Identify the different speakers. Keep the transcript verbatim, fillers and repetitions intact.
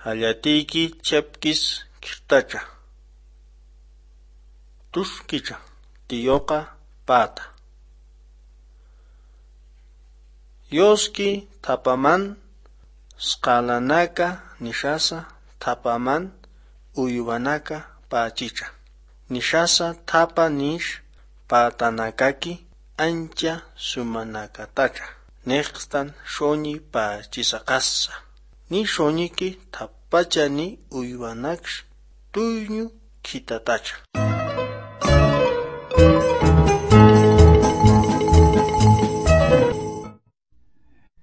Speaker 1: Hallatiki chepkis kirtacha. Tushkicha tiyoqa pata. Yoski tapaman skalanaka nishasa tapaman uywanaka pachicha. Nishasa tapa nish patanakaki ancha sumanakatacha. Nextan shoni pachisaqassa. Ni shoniki tapachani uywanaksh tuynyu kitatacha.